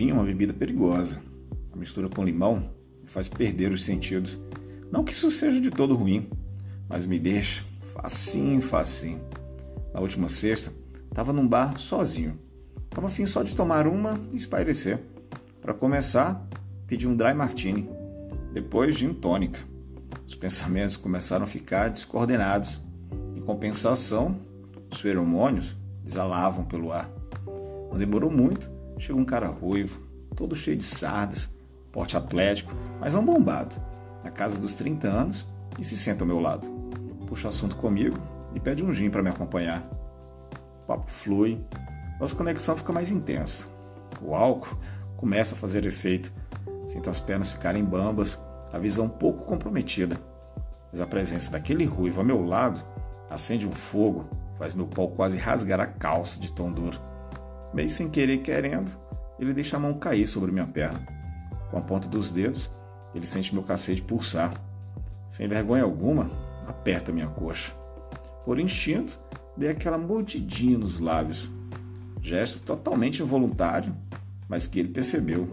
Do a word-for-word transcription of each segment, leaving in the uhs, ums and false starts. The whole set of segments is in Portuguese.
gin é uma bebida perigosa. A mistura com limão me faz perder os sentidos. Não que isso seja de todo ruim, mas me deixa facinho, facinho. Na última sexta, estava num bar sozinho. Tava afim só de tomar uma e espairecer. Para começar, pedi um dry martini. Depois, gin tônica. Os pensamentos começaram a ficar descoordenados. Em compensação, os feromônios exalavam pelo ar. Não demorou muito, chegou um cara ruivo, todo cheio de sardas, porte atlético, mas não bombado, na casa dos trinta anos, e se senta ao meu lado. Puxa assunto comigo e pede um gin para me acompanhar. O papo flui, nossa conexão fica mais intensa. O álcool começa a fazer efeito. Sinto as pernas ficarem bambas, a visão um pouco comprometida. Mas a presença daquele ruivo ao meu lado acende um fogo, faz meu pau quase rasgar a calça de tão duro. Meio sem querer querendo, ele deixa a mão cair sobre minha perna. Com a ponta dos dedos, ele sente meu cacete pulsar. Sem vergonha alguma, aperta minha coxa. Por instinto, dei aquela mordidinha nos lábios. Gesto totalmente involuntário, mas que ele percebeu.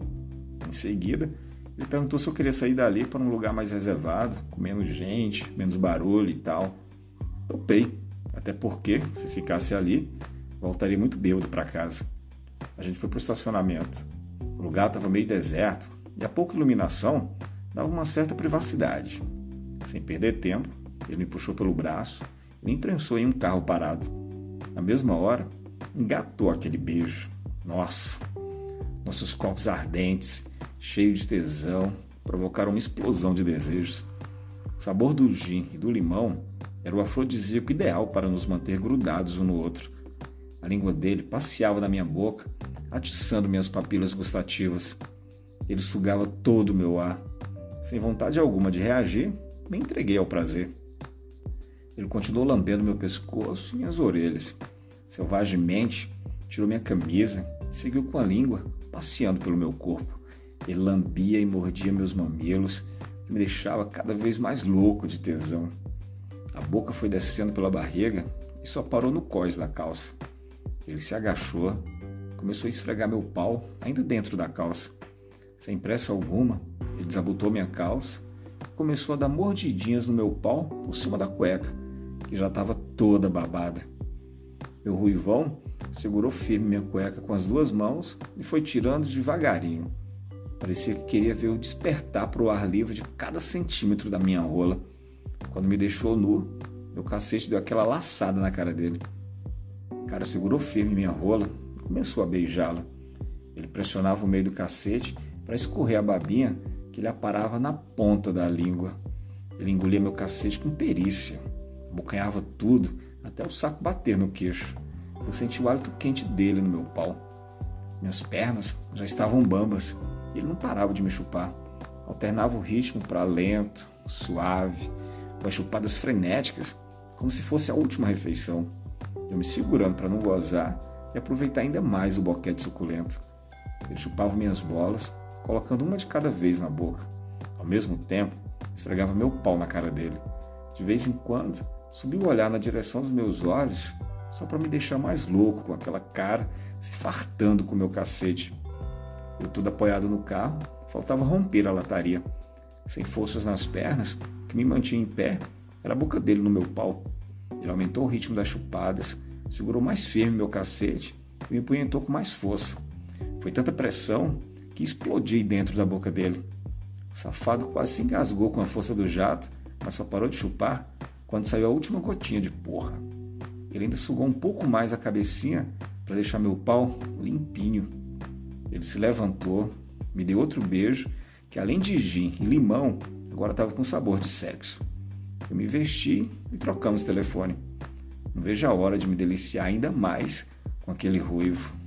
Em seguida, ele perguntou se eu queria sair dali para um lugar mais reservado, com menos gente, menos barulho e tal. Topei, até porque, se ficasse ali, voltaria muito bêbado para casa. A gente foi para o estacionamento. O lugar estava meio deserto e a pouca iluminação dava uma certa privacidade. Sem perder tempo, ele me puxou pelo braço e me imprensou em um carro parado. Na mesma hora, engatou aquele beijo. Nossa! Nossos corpos ardentes, cheios de tesão, provocaram uma explosão de desejos. O sabor do gin e do limão era o afrodisíaco ideal para nos manter grudados um no outro. A língua dele passeava na minha boca, atiçando minhas papilas gustativas. Ele sugava todo o meu ar. Sem vontade alguma de reagir, me entreguei ao prazer. Ele continuou lambendo meu pescoço e minhas orelhas. Selvagemente, tirou minha camisa e seguiu com a língua, passeando pelo meu corpo. Ele lambia e mordia meus mamilos, que me deixava cada vez mais louco de tesão. A boca foi descendo pela barriga e só parou no cós da calça. Ele se agachou, começou a esfregar meu pau ainda dentro da calça. Sem pressa alguma, ele desabotou minha calça e começou a dar mordidinhas no meu pau por cima da cueca, que já estava toda babada. Meu ruivão segurou firme minha cueca com as duas mãos e foi tirando devagarinho. Parecia que queria ver eu despertar para o ar livre de cada centímetro da minha rola. Quando me deixou nu, meu cacete deu aquela laçada na cara dele. O cara segurou firme minha rola e começou a beijá-la. Ele pressionava o meio do cacete para escorrer a babinha que ele aparava na ponta da língua. Ele engolia meu cacete com perícia, abocanhava tudo até o saco bater no queixo. Eu senti o hálito quente dele no meu pau. Minhas pernas já estavam bambas e ele não parava de me chupar. Alternava o ritmo para lento, suave, com as chupadas frenéticas, como se fosse a última refeição. Eu me segurando para não gozar e aproveitar ainda mais o boquete suculento. Ele chupava minhas bolas, colocando uma de cada vez na boca. Ao mesmo tempo, esfregava meu pau na cara dele. De vez em quando, subia o olhar na direção dos meus olhos, só para me deixar mais louco com aquela cara se fartando com meu cacete. Eu tudo apoiado no carro, faltava romper a lataria. Sem forças nas pernas, o que me mantinha em pé era a boca dele no meu pau. Ele aumentou o ritmo das chupadas, segurou mais firme meu cacete e me punhetou com mais força. Foi tanta pressão que explodi dentro da boca dele. O safado quase se engasgou com a força do jato, mas só parou de chupar quando saiu a última gotinha de porra. Ele ainda sugou um pouco mais a cabecinha para deixar meu pau limpinho. Ele se levantou, me deu outro beijo, que além de gin e limão, agora estava com sabor de sexo. Eu me vesti e trocamos telefone. Não vejo a hora de me deliciar ainda mais com aquele ruivo.